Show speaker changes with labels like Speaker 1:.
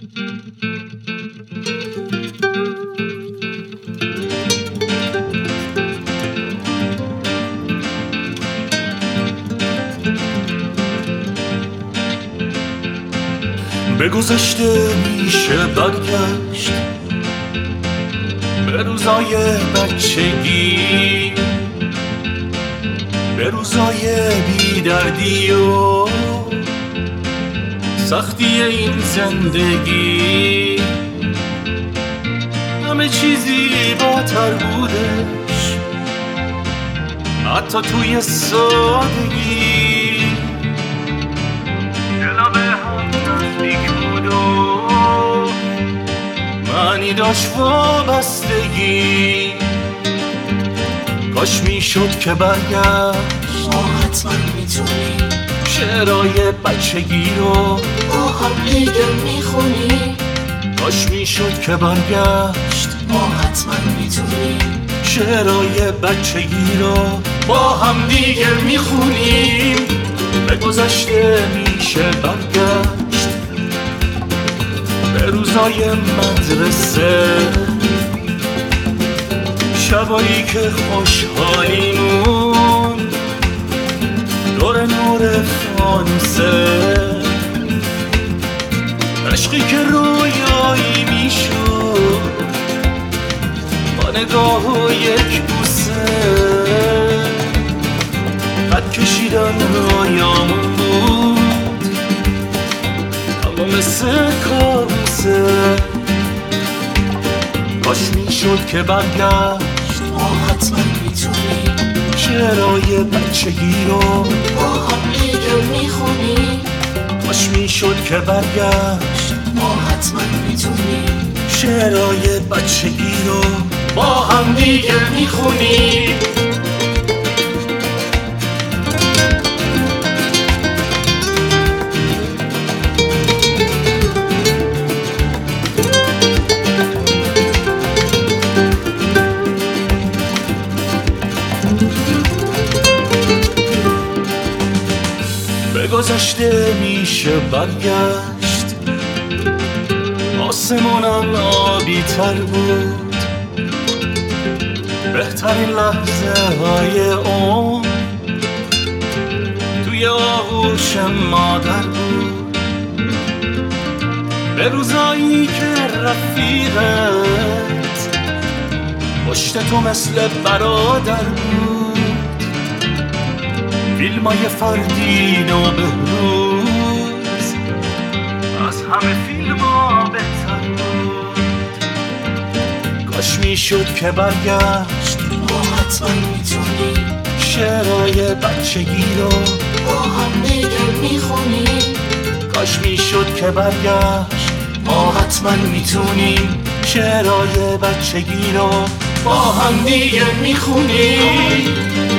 Speaker 1: به گذشته میشه برگشت، به روزای بچگی، به روزای بیدردی و سختی این زندگی. همه چیزی زیباتر بودش، حتی توی سادگی. دلا به هم نزدیک بود و معنی داشت وابستگی. کاش میشد که برگشت،
Speaker 2: ما حتما میتونیم
Speaker 1: شعرهای بچگی رو
Speaker 2: با هم دیگه میخونیم.
Speaker 1: کاش میشد که برگشت،
Speaker 2: ما حتما میتونیم
Speaker 1: شعرهای بچگی رو با هم دیگه میخونیم. به گذشته میشه برگشت، به روزای مدرسه، شبایی که خوشحالیمون دور نور فانوسه، عشقی که رویایی میشد با نگاه و یک بوسه. خط کشیدن رویامون بود اما مثل کابوسه. کاش میشد که برگشت،
Speaker 2: ما حتما میتونیم
Speaker 1: شعرهای بچگی رو
Speaker 2: با هم دیگه میخونیم.
Speaker 1: کاش میشد که برگشت،
Speaker 2: ما حتما میتونیم
Speaker 1: شعرهای بچگی رو با هم دیگه میخونیم. به گذشته میشه برگشت، آسمونم آبی تر بود، بهترین لحظه های عمر توی آغوش مادر بود. به روزایی که رفیقت پشت تو مثل برادر بود، فیلمای فردین و بهروز از همه فیلم‌ها بهتر بود. کاش میشد که برگشت،
Speaker 2: ما حتما میتونیم
Speaker 1: شعرهای بچگی رو
Speaker 2: با هم دیگه میخونیم.
Speaker 1: کاش میشد که برگشت، ما حتما میتونیم شعرهای بچگی رو با هم دیگه میخونیم.